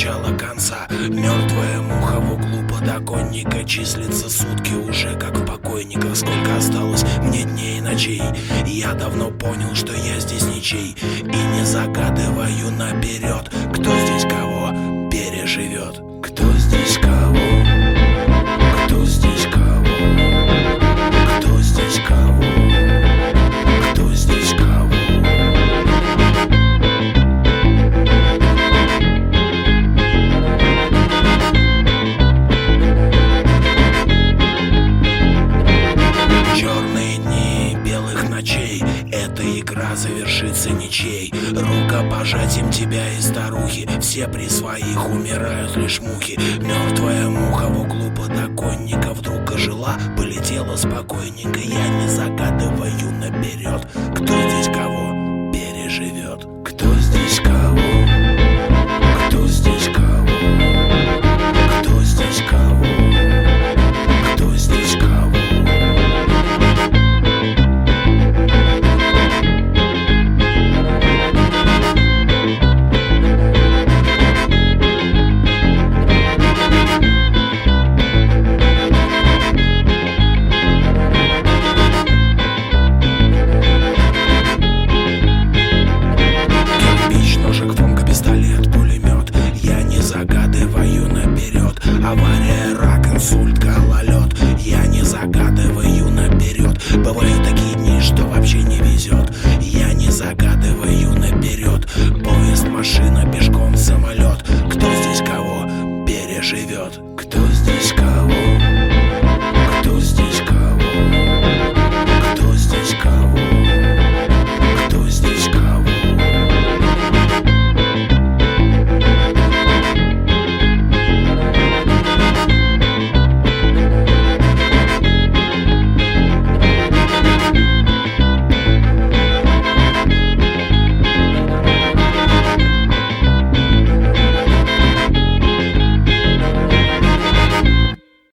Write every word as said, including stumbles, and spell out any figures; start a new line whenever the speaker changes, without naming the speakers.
начала конца. Мертвая муха в углу подоконника числится сутки уже как в покойниках. Сколько осталось мне дней и ночей, я давно понял, что я здесь ничей. И не загадываю наперед, кто здесь кого переживет. Кто здесь кого? Кто здесь кого? Кто здесь кого? Кто здесь кого? Черные дни белых ночей, эта игра завершится ничей. Рукопожатием тебя и старухи, все при своих умирают лишь мухи. Мертвая муха в углу подоконника вдруг ожила, полетела спокойненько. Я не загадываю наперед, кто здесь кого переживет. Кто здесь кого? Кто здесь кого? Кто здесь кого? Кто здесь кого? Загадываю наперед, авария, рак, инсульт, гололед. Я не загадываю наперед, бывают такие дни, что вообще не везет. Я не загадываю наперед, поезд, машина, пешком, самолет. Кто здесь кого переживет? Кто здесь кого?